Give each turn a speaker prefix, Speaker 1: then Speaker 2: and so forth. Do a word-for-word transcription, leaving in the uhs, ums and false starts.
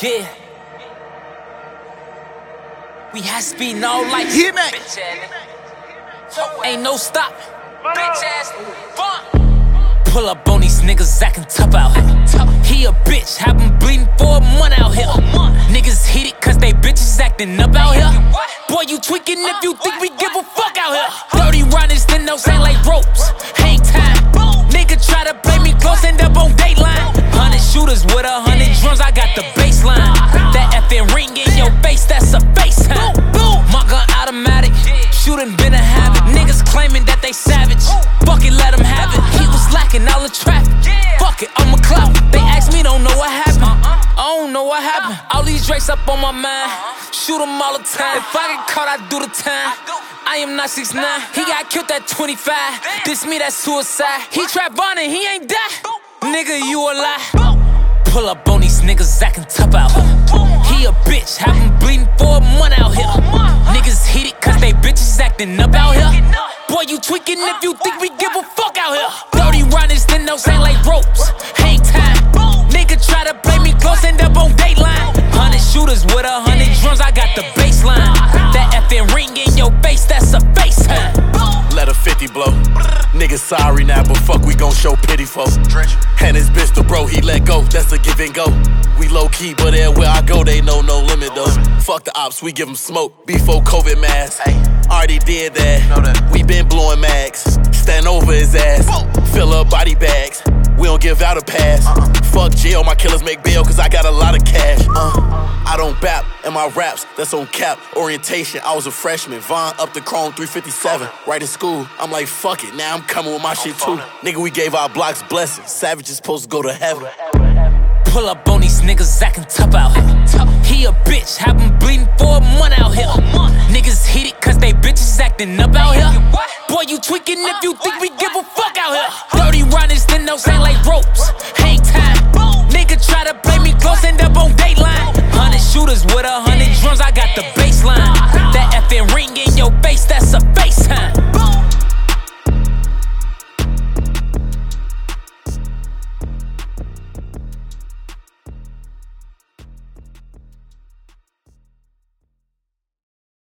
Speaker 1: Yeah. We high speeding all lights.
Speaker 2: Hit me.
Speaker 1: Bitch ass. Ain't no stop. Bitch ass. Bump. Pull up on these niggas acting tough out here. He a bitch, have him bleeding for a month out here. Niggas heated cause they bitches acting up out here. Boy, you tweaking if you think we give a fuck out here. Dirty runners, then those ain't like ropes. Hang time. Nigga try to play me close, end up on Dateline. Hundred shooters with a hundred drums, I got the baseline. That effing ring in your face, that's a FaceTime. My gun automatic, shooting been a habit. Niggas claiming that they savage. Fuck it, let them have it. He was lacking all the traffic. Fuck it, I'm a clout. They ask me, don't know what happened. I don't know what happened. All these drakes up on my mind. Shoot them all the time. If I get caught, I do the time. I am not six nine. He got killed at twenty-five. This me, that's suicide. He trap on it, he ain't die. Nigga, you a lie. Pull up on these niggas acting tough out here. He a bitch, have him bleeding for a month out here. Niggas heated cause they bitches acting up out here. Boy, you tweaking if you think we give a fuck out here. Dirty runners, then those ain't like ropes. Hang time. Nigga try to play me close, end up on Dateline. Hundred shooters with a hundred drums, I got the baseline. That effing ring in your face, that's a FaceTime.
Speaker 2: Let a fifty blow. Niggas sorry now, but fuck, we gon' show pity for. And his bitch the bro, he let go, that's a give and go. We low key, but everywhere I go, they know no limit though. Fuck the ops, we give them smoke before COVID mask. Already did that, we been blowing mags. Stand over his ass, fill up body bags. We don't give out a pass. Fuck jail, my killers make bail, cause I got a lot of cash. uh, I don't bap in my raps, that's on cap. Orientation, I was a freshman. Vaughn up the chrome three fifty-seven. Right in school, I'm like fuck it, now I'm coming with my shit too. Nigga, we gave our blocks blessings. Savages supposed to go to heaven.
Speaker 1: Pull up on these niggas acting tough out here. He a bitch, have him bleeding for a month out here. Niggas heated cause they bitches acting up out here. Boy, you tweaking if you think we give a fuck out here. Dirty runners, then those ain't like ropes.